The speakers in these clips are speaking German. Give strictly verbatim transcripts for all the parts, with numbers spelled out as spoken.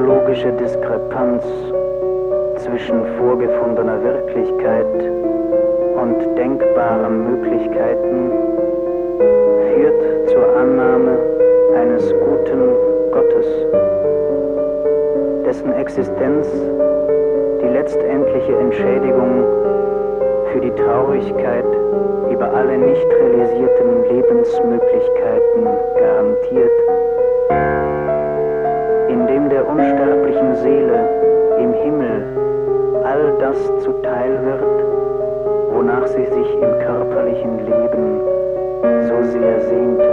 ontologische Diskrepanz zwischen vorgefundener Wirklichkeit und denkbaren Möglichkeiten führt zur Annahme eines guten Gottes, dessen Existenz die letztendliche Entschädigung für die Traurigkeit über alle nicht realisierten Lebensmöglichkeiten garantiert, indem der unsterblichen Seele im Himmel all das zuteil wird, wonach sie sich im körperlichen Leben so sehr sehnte.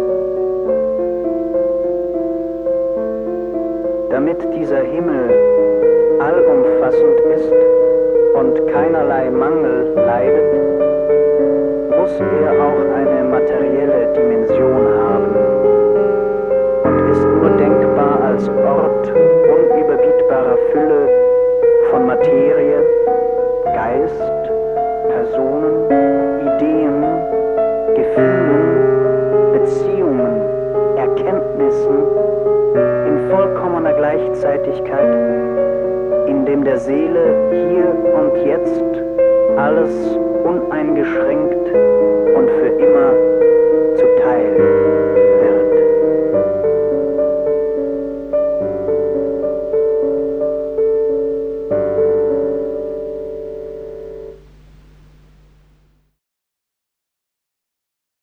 Damit dieser Himmel allumfassend ist und keinerlei Mangel leidet, muss er auch eine materielle Dimension haben und ist nur denkbar als Ort unüberbietbarer Fülle von Materie, Geist, Personen, Ideen, Gefühlen, Beziehungen, Erkenntnissen in vollkommener Gleichzeitigkeit, in dem der Seele hier und jetzt alles uneingeschränkt und für immer zuteil